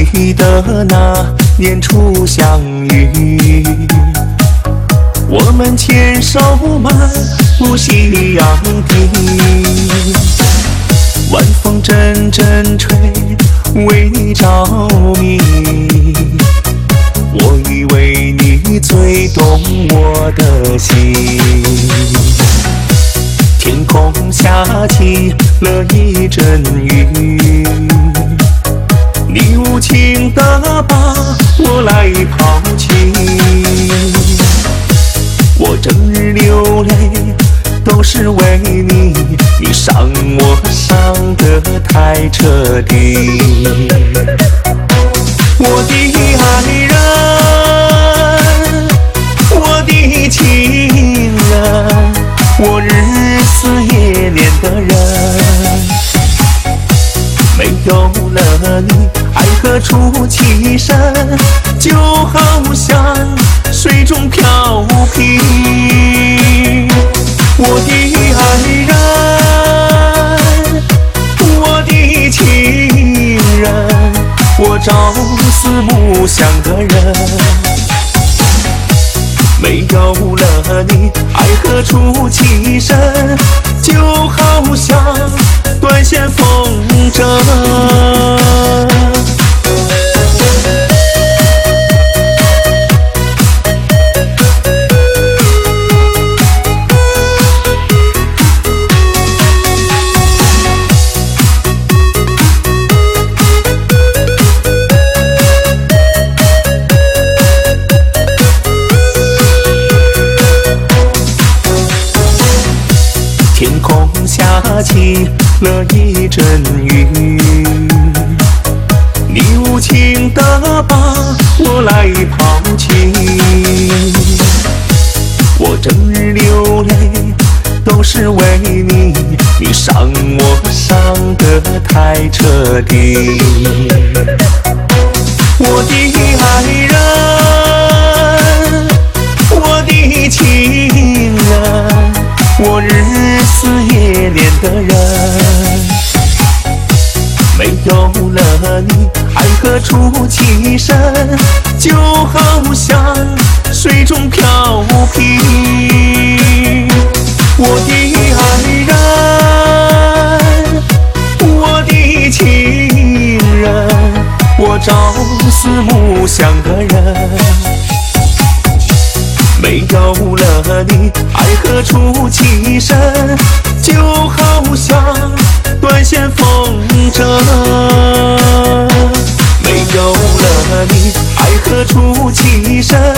记得那年初相遇，我们牵手漫步夕阳地，晚风阵阵吹，为你着迷。我以为你最懂我的心，天空下起了一阵雨，你无情地把我来抛弃。我整日流泪都是为你，你伤我伤得太彻底。我的爱人，我的情人，我日思夜念的人，没有了你，爱何处栖身？就好像水中漂萍。我的爱人，我的情人，我朝思暮想的人，没有了你，爱何处栖身？就好像断线风筝。天空下起了一阵雨，你无情地把我来抛弃。我整日流泪都是为你，你伤我伤得太彻底。我的爱人，我的情人，我日思夜念的人，没有了你，爱何处栖身？就好像水中漂萍。我的爱人，我的情人，我朝思暮想的人，没有了你，爱何处栖身？就好像断线风筝。没有了你，爱何处栖身？